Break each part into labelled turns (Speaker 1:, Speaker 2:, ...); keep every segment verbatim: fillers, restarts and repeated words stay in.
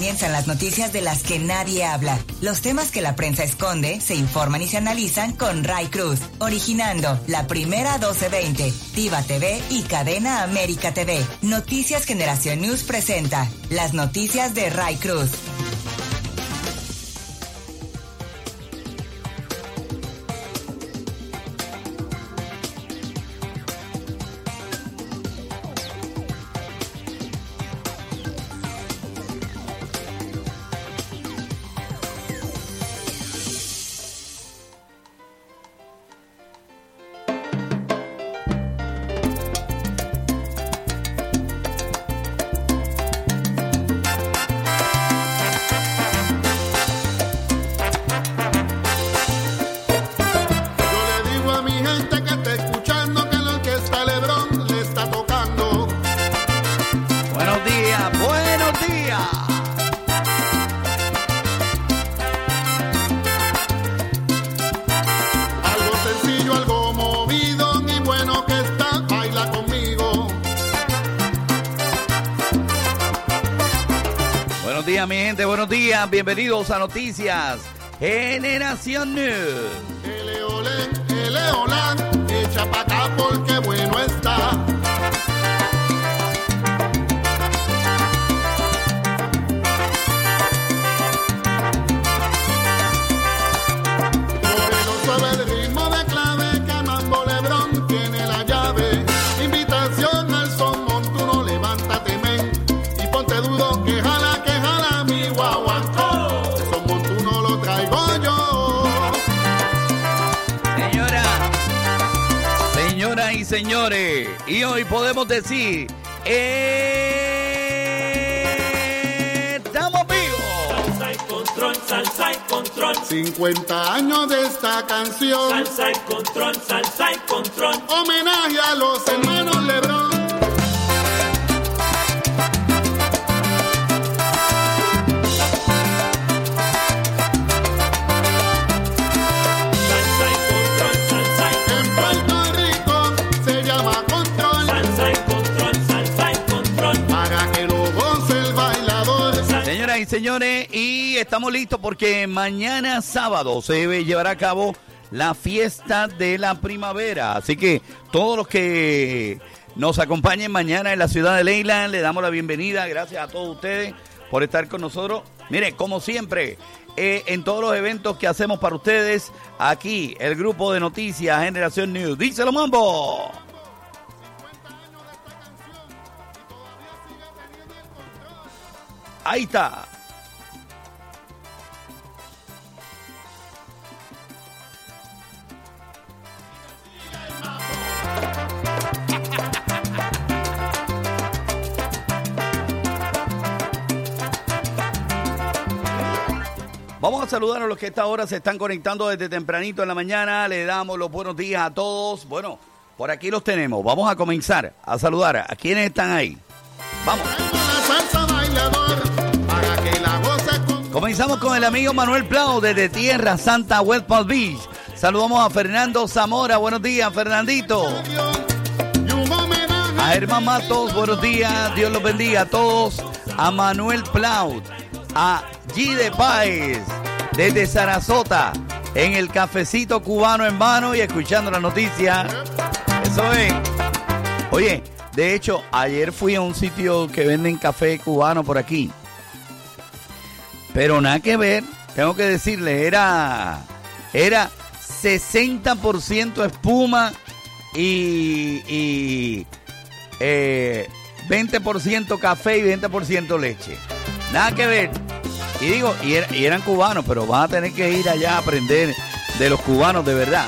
Speaker 1: comienzan las noticias de las que nadie habla. Los temas que la prensa esconde se informan y se analizan con Ray Cruz, originando La Primera doce veinte, Diva T V y Cadena América T V. Noticias Generación News presenta las noticias de Ray Cruz.
Speaker 2: Bienvenidos a Noticias Generación News.
Speaker 3: Ele olé, ele olá, echa pa' acá porque bueno está. Moreno suave el ritmo de clave que Mambo Lebrón tiene la llave. Invitación al son montuno, levántate men y ponte duro que jala, que jala mi guagua.
Speaker 2: Señoras y señores, y hoy podemos decir, eh, estamos vivos.
Speaker 4: Salsa y control, salsa y control.
Speaker 3: cincuenta años de esta canción.
Speaker 4: Salsa y control, salsa y control.
Speaker 3: Homenaje a los hermanos Lebrón.
Speaker 2: Y señores, y estamos listos porque mañana sábado se llevará a cabo la fiesta de la primavera. Así que todos los que nos acompañen mañana en la ciudad de Leyland, le damos la bienvenida. Gracias a todos ustedes por estar con nosotros. Miren, como siempre, eh, en todos los eventos que hacemos para ustedes, aquí el grupo de noticias Generación News. ¡Díselo, Mambo! Ahí está. Vamos a saludar a los que a esta hora se están conectando desde tempranito en la mañana. Le damos los buenos días a todos. Bueno, por aquí los tenemos. Vamos a comenzar a saludar a quienes están ahí. Vamos. Comenzamos con el amigo Manuel Plau desde Tierra Santa, West Palm Beach. Saludamos a Fernando Zamora. Buenos días, Fernandito. A Germán Matos, buenos días. Dios los bendiga a todos. A Manuel Plau. A Gide Páez desde Sarasota, en el cafecito cubano en mano y escuchando la noticia. Eso es. Oye, de hecho, ayer fui a un sitio que venden café cubano por aquí. Pero nada que ver, tengo que decirles, era, era sesenta por ciento espuma y, y eh, veinte por ciento café y veinte por ciento leche. Nada que ver. Y digo, y, er, y eran cubanos, pero van a tener que ir allá a aprender de los cubanos de verdad.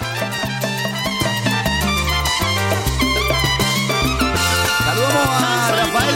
Speaker 2: Saludamos a Rafael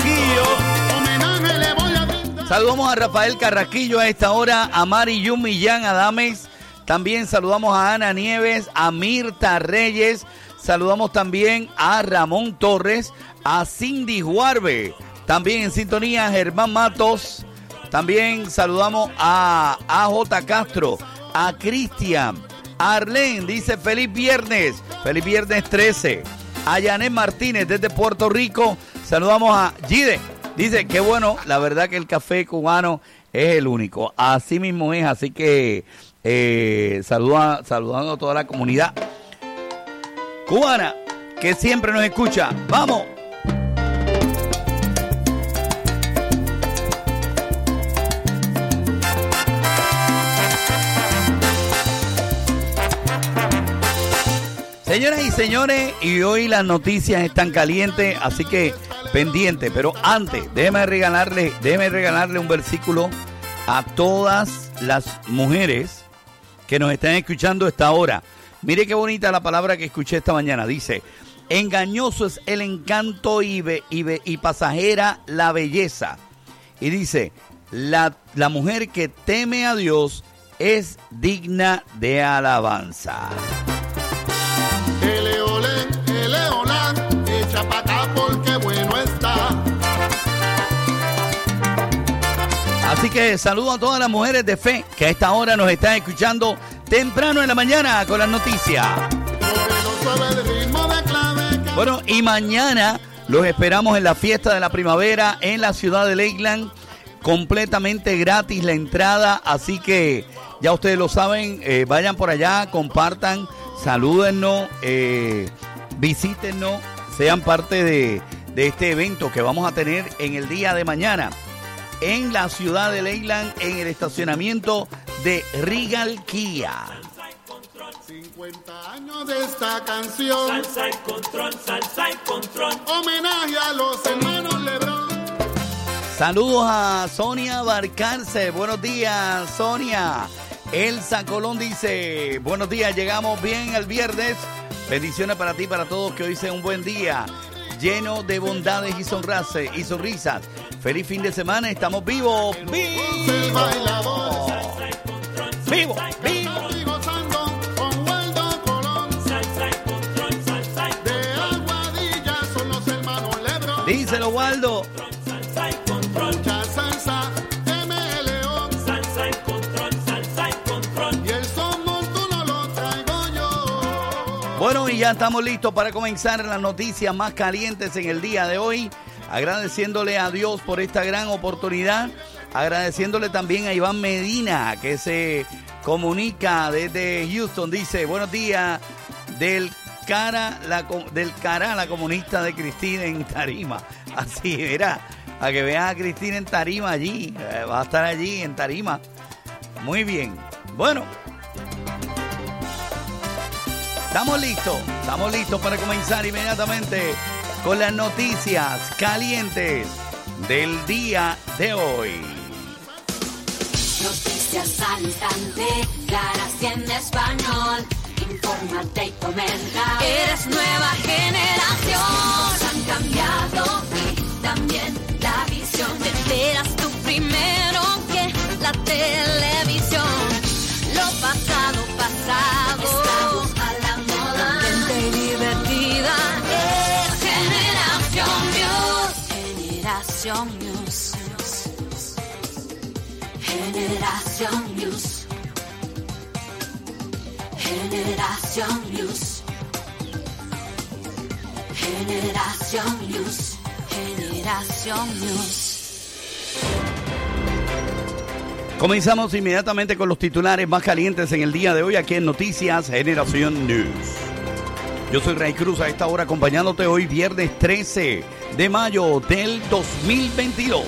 Speaker 2: Carrasquillo. Saludamos a Rafael Carrasquillo a esta hora, a Mari Yum Millán Adames. También saludamos a Ana Nieves, a Mirta Reyes. Saludamos también a Ramón Torres, a Cindy Juarbe. También en sintonía Germán Matos. También saludamos a A J Castro, a Cristian, a Arlene, dice feliz viernes, feliz viernes trece. A Yanet Martínez desde Puerto Rico. Saludamos a Gide, Dice, qué bueno, la verdad que el café cubano es el único. Así mismo es, así que eh, saluda, saludando a toda la comunidad cubana que siempre nos escucha. ¡Vamos! Señoras y señores, y hoy las noticias están calientes, así que pendiente. Pero antes, déjeme regalarle, déjeme regalarle un versículo a todas las mujeres que nos están escuchando a esta hora. Mire qué bonita la palabra que escuché esta mañana. Dice, engañoso es el encanto y, be, y, be, y pasajera la belleza. Y dice, la, la mujer que teme a Dios es digna de alabanza.
Speaker 3: Ele olé, ele olá, echa pa' acá porque bueno está.
Speaker 2: Así que saludo a todas las mujeres de fe que a esta hora nos están escuchando temprano en la mañana con las noticias. Bueno, y mañana los esperamos en la fiesta de la primavera en la ciudad de Lakeland, completamente gratis la entrada, así que ya ustedes lo saben, eh, vayan por allá, compartan, salúdennos, eh, visítennos, sean parte de, de este evento que vamos a tener en el día de mañana en la ciudad de Lakeland, en el estacionamiento de Regal Kia.
Speaker 3: cincuenta años de esta canción.
Speaker 4: Salsa y control, salsa y control.
Speaker 3: Homenaje a los hermanos Lebrón.
Speaker 2: Saludos a Sonia Barcarce. Buenos días, Sonia. Elsa Colón dice, buenos días, llegamos bien el viernes. Bendiciones para ti y para todos, que hoy sea un buen día, lleno de bondades y sonrisas. Y sonrisas. Feliz fin de semana, estamos vivos. ¡Vivos!
Speaker 3: El bailador.
Speaker 2: ¡Vivo! ¡Vivo!
Speaker 3: Estoy gozando con Waldo Colón.
Speaker 4: Salsa y control, salsa y
Speaker 3: De Aguadilla son los hermanos Lebrón.
Speaker 2: Díselo, Waldo.
Speaker 4: salsa y control.
Speaker 3: Mucha salsa, M. León.
Speaker 4: Salsa y control, salsa y control.
Speaker 3: Y el son montuno lo traigo yo.
Speaker 2: Bueno, y ya estamos listos para comenzar las noticias más calientes en el día de hoy. Agradeciéndole a Dios por esta gran oportunidad. Agradeciéndole también a Iván Medina, que se comunica desde Houston. Dice, buenos días del cara, la, del cara la comunista de Cristina en Tarima. Así, mira, a que veas a Cristina en Tarima allí. Eh, va a estar allí en Tarima. Muy bien. Bueno. Estamos listos. Estamos listos para comenzar inmediatamente con las noticias calientes del día de hoy.
Speaker 5: Noticias al instante, claras y en español. Infórmate y comenta. Eres nueva generación. Han cambiado y también la visión. Te enteras tú primero que la televisión. Lo pasado, pasado. Estamos a la moda. Contenta y divertida. Es Generación News. Generación News. Generación News. Generación News. Generación News. Generación News.
Speaker 2: Comenzamos inmediatamente con los titulares más calientes en el día de hoy aquí en Noticias Generación News. Yo soy Ray Cruz a esta hora acompañándote hoy viernes trece de mayo del dos mil veintidós.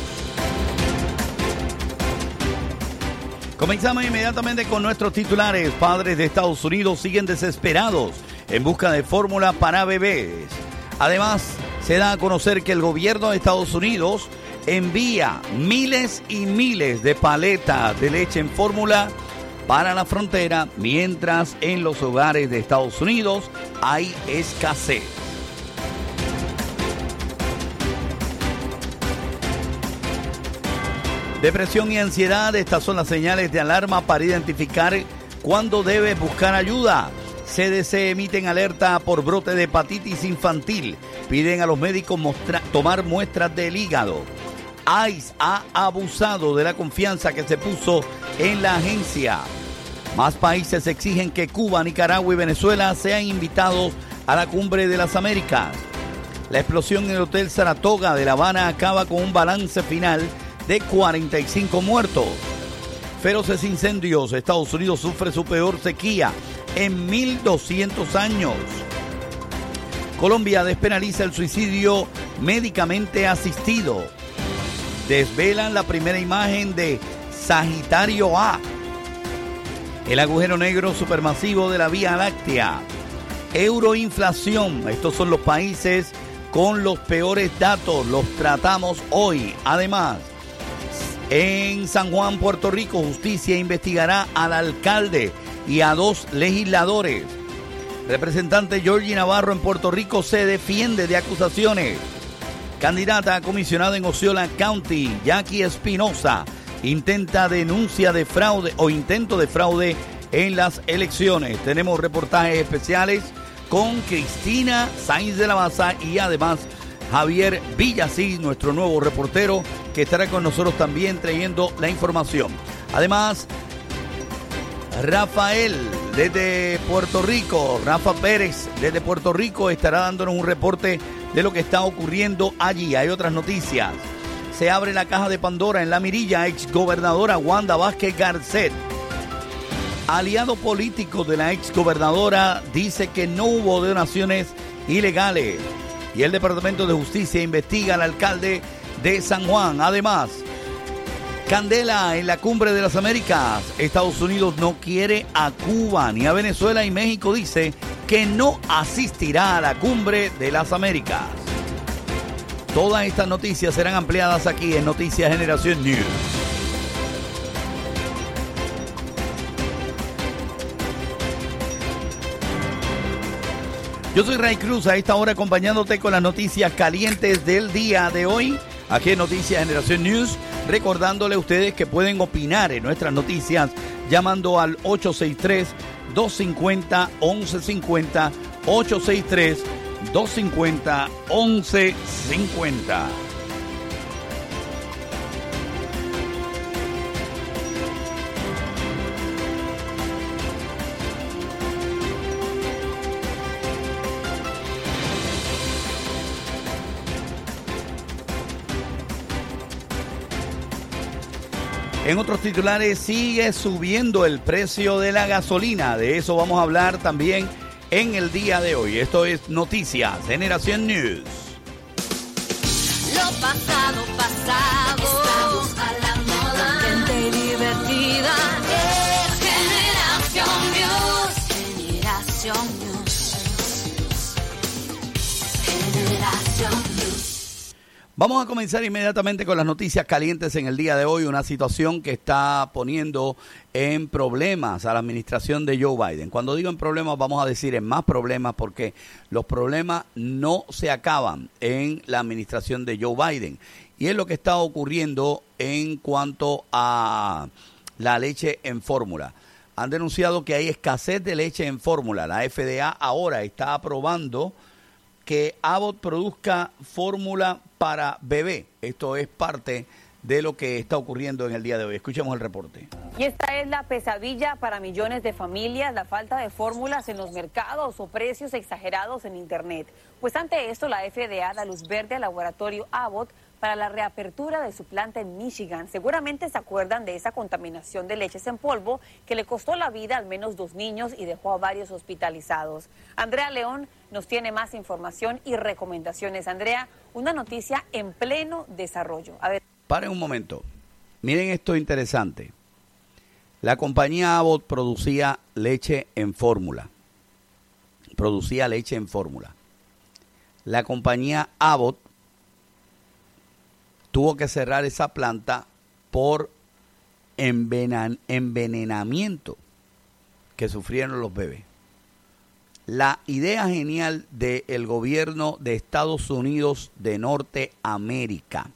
Speaker 2: Comenzamos inmediatamente con nuestros titulares. Padres de Estados Unidos siguen desesperados en busca de fórmula para bebés. Además, se da a conocer que el gobierno de Estados Unidos envía miles y miles de paletas de leche en fórmula para la frontera, mientras en los hogares de Estados Unidos hay escasez. Depresión y ansiedad, estas son las señales de alarma para identificar cuándo debes buscar ayuda. C D C emiten alerta por brote de hepatitis infantil. Piden a los médicos mostra- tomar muestras del hígado. ICE ha abusado de la confianza que se puso en la agencia. Más países exigen que Cuba, Nicaragua y Venezuela sean invitados a la Cumbre de las Américas. La explosión en el Hotel Saratoga de La Habana acaba con un balance final de cuarenta y cinco muertos. Feroces incendios. Estados Unidos sufre su peor sequía en mil doscientos años. Colombia despenaliza el suicidio médicamente asistido. Desvelan la primera imagen de Sagitario A. El agujero negro supermasivo de la Vía Láctea. Euroinflación. Estos son los países con los peores datos. Los tratamos hoy. Además, en San Juan, Puerto Rico, justicia investigará al alcalde y a dos legisladores. Representante Georgie Navarro en Puerto Rico se defiende de acusaciones. Candidata a comisionada en Osceola County, Jackie Espinosa, intenta denuncia de fraude o intento de fraude en las elecciones. Tenemos reportajes especiales con Cristina Sainz de la Maza y además Javier Villasís, nuestro nuevo reportero, que estará con nosotros también trayendo la información. Además, Rafael desde Puerto Rico, Rafa Pérez desde Puerto Rico estará dándonos un reporte de lo que está ocurriendo allí. Hay otras noticias. Se abre la caja de Pandora en La Mirilla. Exgobernadora Wanda Vázquez Garcet, aliado político de la exgobernadora, dice que no hubo donaciones ilegales. Y el Departamento de Justicia investiga al alcalde de San Juan. Además, candela en la Cumbre de las Américas. Estados Unidos no quiere a Cuba ni a Venezuela y México dice que no asistirá a la Cumbre de las Américas. Todas estas noticias serán ampliadas aquí en Noticias Generación News. Yo soy Ray Cruz, a esta hora acompañándote con las noticias calientes del día de hoy, aquí en Noticias Generación News, recordándole a ustedes que pueden opinar en nuestras noticias llamando al ocho seis tres, dos cinco cero, once cincuenta, ocho seis tres, dos cinco cero, once cincuenta. En otros titulares, sigue subiendo el precio de la gasolina. De eso vamos a hablar también en el día de hoy. Esto es Noticias Generación News.
Speaker 5: Lo pasado, pasado. Estamos a la moda. Gente divertida. Es Generación News. Generación News. Generación News.
Speaker 2: Vamos a comenzar inmediatamente con las noticias calientes en el día de hoy. Una situación que está poniendo en problemas a la administración de Joe Biden. Cuando digo en problemas, vamos a decir en más problemas porque los problemas no se acaban en la administración de Joe Biden. Y es lo que está ocurriendo en cuanto a la leche en fórmula. Han denunciado que hay escasez de leche en fórmula. La F D A ahora está aprobando que Abbott produzca fórmula para bebé. Esto es parte de lo que está ocurriendo en el día de hoy. Escuchemos el reporte.
Speaker 6: Y esta es la pesadilla para millones de familias, la falta de fórmulas en los mercados o precios exagerados en Internet. Pues ante esto, la F D A da luz verde al laboratorio Abbott para la reapertura de su planta en Michigan. Seguramente se acuerdan de esa contaminación de leches en polvo que le costó la vida a al menos dos niños y dejó a varios hospitalizados. Andrea León nos tiene más información y recomendaciones. Andrea, una noticia en pleno desarrollo. A ver.
Speaker 2: Paren un momento. Miren esto interesante. La compañía Abbott producía leche en fórmula. Producía leche en fórmula. La compañía Abbott tuvo que cerrar esa planta por envenan- envenenamiento que sufrieron los bebés. La idea genial del gobierno de Estados Unidos de Norteamérica,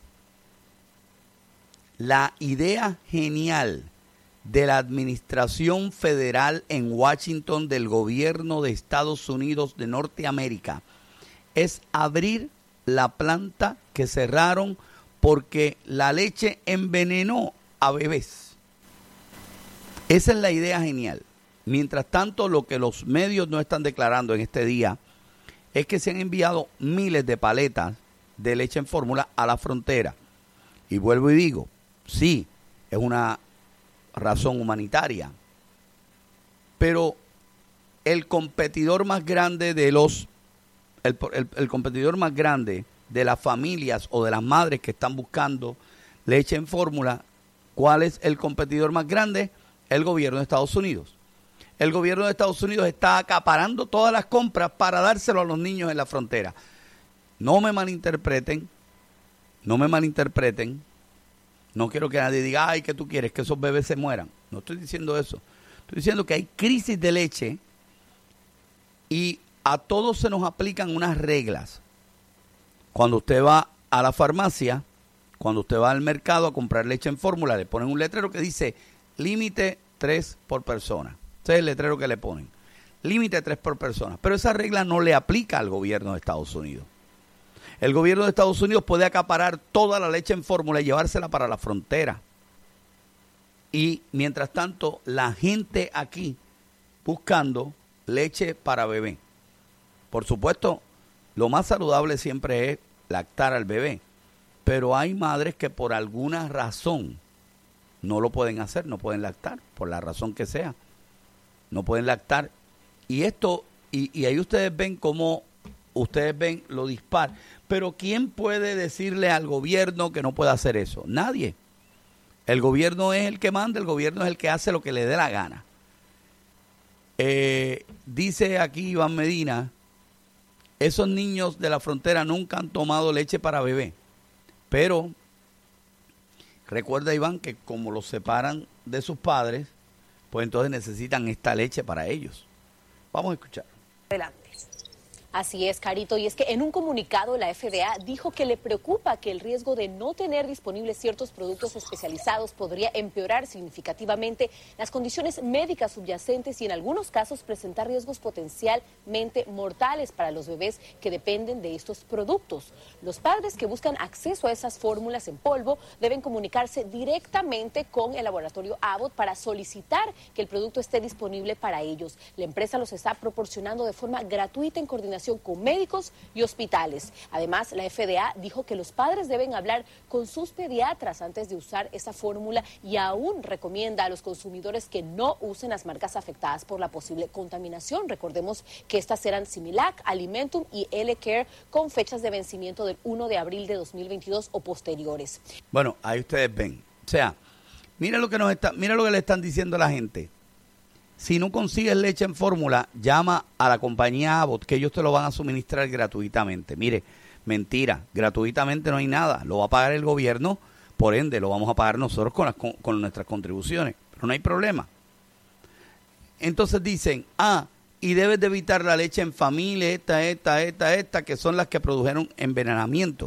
Speaker 2: la idea genial de la administración federal en Washington del gobierno de Estados Unidos de Norteamérica es abrir la planta que cerraron porque la leche envenenó a bebés. Esa es la idea genial. Mientras tanto, lo que los medios no están declarando en este día es que se han enviado miles de paletas de leche en fórmula a la frontera. Y vuelvo y digo, sí, es una razón humanitaria, pero el competidor más grande de los, el, el, el competidor más grande de las familias o de las madres que están buscando leche en fórmula, ¿cuál es el competidor más grande? El gobierno de Estados Unidos. El gobierno de Estados Unidos está acaparando todas las compras para dárselo a los niños en la frontera. No me malinterpreten, no me malinterpreten. No quiero que nadie diga, ay, ¿qué tú quieres? Que esos bebés se mueran. No estoy diciendo eso. Estoy diciendo que hay crisis de leche y a todos se nos aplican unas reglas. Cuando usted va a la farmacia, cuando usted va al mercado a comprar leche en fórmula, le ponen un letrero que dice límite tres por persona. Ese es el letrero que le ponen. Límite tres por persona. Pero esa regla no le aplica al gobierno de Estados Unidos. El gobierno de Estados Unidos puede acaparar toda la leche en fórmula y llevársela para la frontera. Y mientras tanto, la gente aquí buscando leche para bebé. Por supuesto, lo más saludable siempre es lactar al bebé. Pero hay madres que por alguna razón no lo pueden hacer, no pueden lactar, por la razón que sea. No pueden lactar. Y esto, y, y ahí ustedes ven cómo, ustedes ven lo dispar. Pero ¿quién puede decirle al gobierno que no puede hacer eso? Nadie. El gobierno es el que manda, el gobierno es el que hace lo que le dé la gana. Eh, dice aquí Iván Medina, esos niños de la frontera nunca han tomado leche para bebé. Pero recuerda, Iván, que como los separan de sus padres, pues entonces necesitan esta leche para ellos. Vamos a escuchar.
Speaker 7: Adelante. Así es, Carito, y es que en un comunicado la F D A dijo que le preocupa que el riesgo de no tener disponibles ciertos productos especializados podría empeorar significativamente las condiciones médicas subyacentes y en algunos casos presentar riesgos potencialmente mortales para los bebés que dependen de estos productos. Los padres que buscan acceso a esas fórmulas en polvo deben comunicarse directamente con el laboratorio Abbott para solicitar que el producto esté disponible para ellos. La empresa los está proporcionando de forma gratuita en coordinación con médicos y hospitales. Además, la F D A dijo que los padres deben hablar con sus pediatras antes de usar esa fórmula y aún recomienda a los consumidores que no usen las marcas afectadas por la posible contaminación. Recordemos que estas eran Similac, Alimentum y L-Care con fechas de vencimiento del primero de abril de dos mil veintidós o posteriores.
Speaker 2: Bueno, ahí ustedes ven. O sea, mira lo que nos está, mira lo que le están diciendo a la gente. Si no consigues leche en fórmula, llama a la compañía Abbott, que ellos te lo van a suministrar gratuitamente. Mire, mentira, gratuitamente no hay nada. Lo va a pagar el gobierno, por ende, lo vamos a pagar nosotros con, las, con, con nuestras contribuciones. Pero no hay problema. Entonces dicen, ah, y debes de evitar la leche en familia, esta, esta, esta, esta, que son las que produjeron envenenamiento.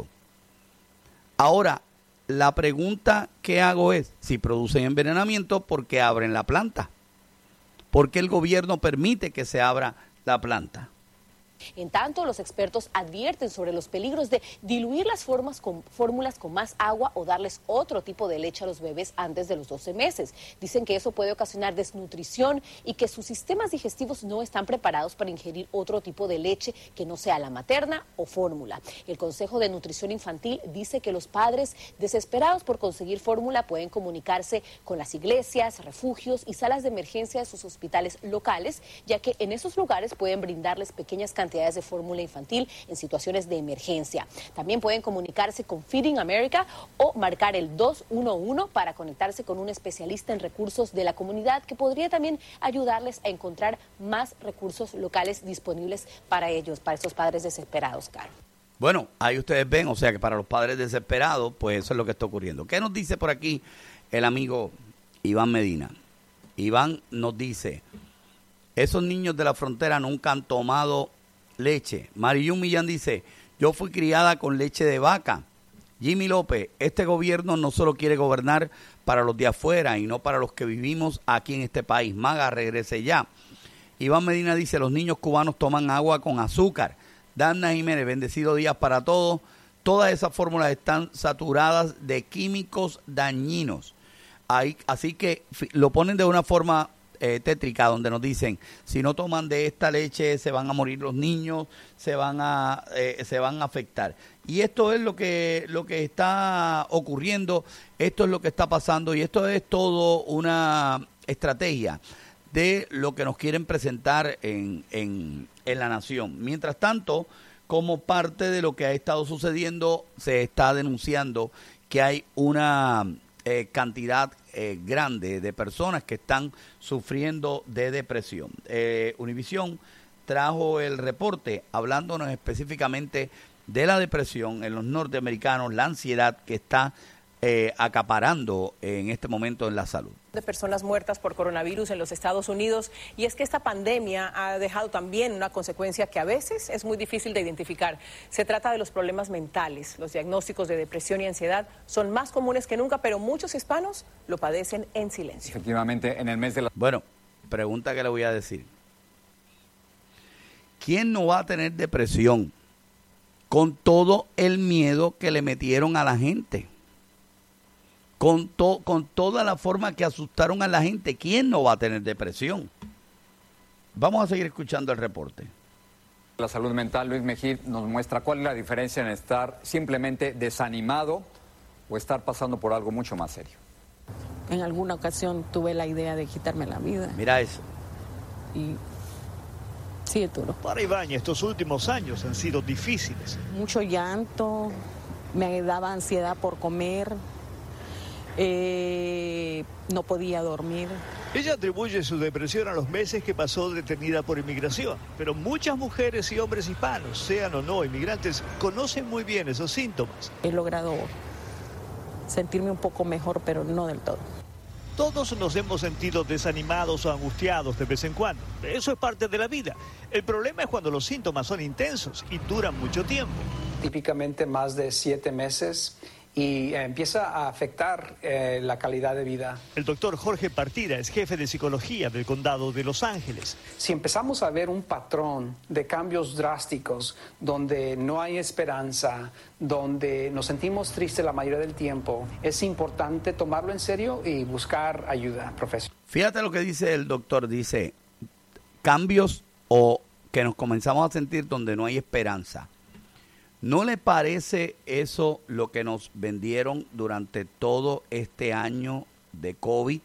Speaker 2: Ahora, la pregunta que hago es, si producen envenenamiento, ¿por qué abren la planta? ¿Por qué el gobierno permite que se abra la planta?
Speaker 7: En tanto, los expertos advierten sobre los peligros de diluir las formas con, fórmulas con más agua o darles otro tipo de leche a los bebés antes de los doce meses. Dicen que eso puede ocasionar desnutrición y que sus sistemas digestivos no están preparados para ingerir otro tipo de leche que no sea la materna o fórmula. El Consejo de Nutrición Infantil dice que los padres desesperados por conseguir fórmula pueden comunicarse con las iglesias, refugios y salas de emergencia de sus hospitales locales, ya que en esos lugares pueden brindarles pequeñas cantidades cantidades de fórmula infantil en situaciones de emergencia. También pueden comunicarse con Feeding America o marcar el dos uno uno para conectarse con un especialista en recursos de la comunidad que podría también ayudarles a encontrar más recursos locales disponibles para ellos, para estos padres desesperados, Caro.
Speaker 2: Bueno, ahí ustedes ven, o sea que para los padres desesperados, pues eso es lo que está ocurriendo. ¿Qué nos dice por aquí el amigo Iván Medina? Iván nos dice, esos niños de la frontera nunca han tomado leche. Mariyun Millán dice, yo fui criada con leche de vaca. Jimmy López, este gobierno no solo quiere gobernar para los de afuera y no para los que vivimos aquí en este país. Maga, regrese ya. Iván Medina dice, los niños cubanos toman agua con azúcar. Dana Jiménez, bendecido días para todos. Todas esas fórmulas están saturadas de químicos dañinos. Ahí, así que lo ponen de una forma eh, tétrica donde nos dicen, si no toman de esta leche se van a morir los niños, se van a eh, se van a afectar. Y esto es lo que lo que está ocurriendo, esto es lo que está pasando y esto es todo una estrategia de lo que nos quieren presentar en, en, en la nación. Mientras tanto, como parte de lo que ha estado sucediendo, se está denunciando que hay una eh, cantidad eh, grande de personas que están sufriendo de depresión. Eh, Univisión trajo el reporte hablándonos específicamente de la depresión en los norteamericanos, la ansiedad que está eh, acaparando en este momento en la salud.
Speaker 8: De personas muertas por coronavirus en los Estados Unidos, y es que esta pandemia ha dejado también una consecuencia que a veces es muy difícil de identificar. Se trata de los problemas mentales. Los diagnósticos de depresión y ansiedad son más comunes que nunca, pero muchos hispanos lo padecen en silencio.
Speaker 9: Efectivamente, en el mes de la...
Speaker 2: Bueno, pregunta que le voy a decir. ¿Quién no va a tener depresión con todo el miedo que le metieron a la gente? Con, to, con toda la forma que asustaron a la gente, ¿quién no va a tener depresión? Vamos a seguir escuchando el reporte.
Speaker 9: La salud mental, Luis Mejía, nos muestra cuál es la diferencia en estar simplemente desanimado o estar pasando por algo mucho más serio.
Speaker 10: En alguna ocasión tuve la idea de quitarme la vida.
Speaker 2: Mira eso.
Speaker 10: Y sí, es duro.
Speaker 11: Para Ibañez, estos últimos años han sido difíciles.
Speaker 10: Mucho llanto, me daba ansiedad por comer. Eh, no podía dormir.
Speaker 11: Ella atribuye su depresión a los meses que pasó detenida por inmigración, pero muchas mujeres y hombres hispanos, sean o no inmigrantes, conocen muy bien esos síntomas.
Speaker 10: He logrado sentirme un poco mejor, pero no del todo.
Speaker 11: Todos nos hemos sentido desanimados o angustiados de vez en cuando. Eso es parte de la vida. El problema es cuando los síntomas son intensos y duran mucho tiempo.
Speaker 12: Típicamente más de siete meses. Y eh, empieza a afectar eh, la calidad de vida.
Speaker 11: El doctor Jorge Partida es jefe de psicología del condado de Los Ángeles.
Speaker 12: Si empezamos a ver un patrón de cambios drásticos, donde no hay esperanza, donde nos sentimos tristes la mayoría del tiempo, es importante tomarlo en serio y buscar ayuda profesional.
Speaker 2: Fíjate lo que dice el doctor, dice, cambios o que nos comenzamos a sentir donde no hay esperanza. ¿No le parece eso lo que nos vendieron durante todo este año de COVID?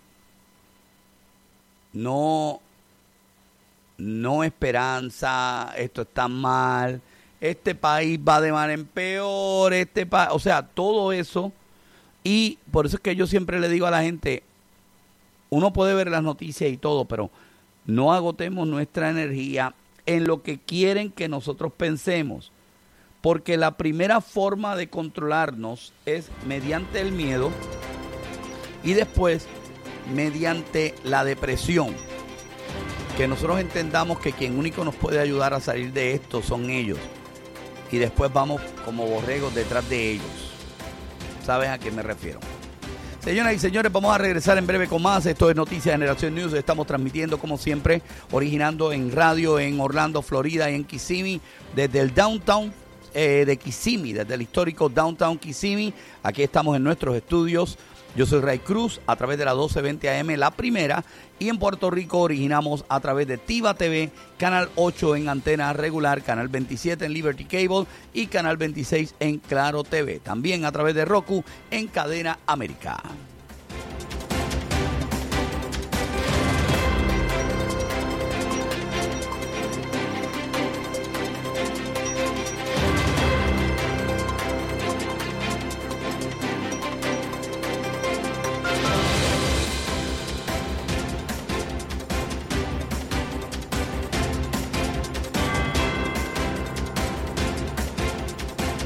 Speaker 2: No, no esperanza, esto está mal, este país va de mal en peor, este pa- o sea, todo eso. Y por eso es que yo siempre le digo a la gente, uno puede ver las noticias y todo, pero no agotemos nuestra energía en lo que quieren que nosotros pensemos. Porque la primera forma de controlarnos es mediante el miedo y después mediante la depresión. Que nosotros entendamos que quien único nos puede ayudar a salir de esto son ellos. Y después vamos como borregos detrás de ellos. ¿Sabes a qué me refiero? Señoras y señores, vamos a regresar en breve con más. Esto es Noticias Generación News. Estamos transmitiendo, como siempre, originando en radio en Orlando, Florida, y en Kissimmee, desde el downtown Eh, de Kissimmee, desde el histórico Downtown Kissimmee. Aquí estamos en nuestros estudios. Yo soy Ray Cruz, a través de la doce veinte A M, la primera, y en Puerto Rico originamos a través de Tiva T V, Canal ocho en antena regular, Canal veintisiete en Liberty Cable y Canal veintiséis en Claro T V. También a través de Roku en Cadena América.